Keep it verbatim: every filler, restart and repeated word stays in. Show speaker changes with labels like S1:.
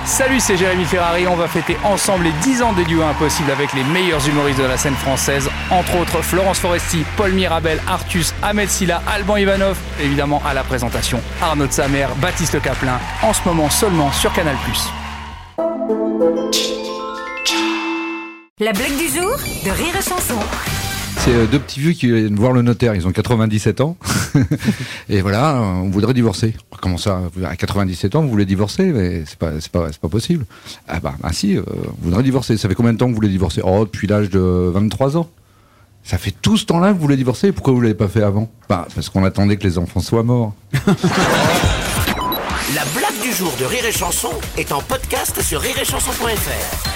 S1: Salut, c'est Jérémy Ferrari, on va fêter ensemble les dix ans des duos impossibles avec les meilleurs humoristes de la scène française, entre autres Florence Foresti, Paul Mirabel, Artus, Ahmed Silla, Alban Ivanov, évidemment à la présentation Arnaud de Samer, Baptiste Caplin, en ce moment seulement sur Canal plus.
S2: La blague du jour de Rire et Chanson.
S3: C'est deux petits vieux qui viennent voir le notaire, ils ont quatre-vingt-dix-sept ans, et voilà, on voudrait divorcer. Comment ça, à quatre-vingt-dix-sept ans, vous voulez divorcer? Mais c'est pas, c'est pas, c'est pas possible. Ah bah, ah si, euh, vous voudrez divorcer. Ça fait combien de temps que vous voulez divorcer? Oh, depuis l'âge de vingt-trois ans. Ça fait tout ce temps-là que vous voulez divorcer, pourquoi vous l'avez pas fait avant? Bah, parce qu'on attendait que les enfants soient morts.
S4: La blague du jour de Rire et Chanson est en podcast sur rire et chanson point f r.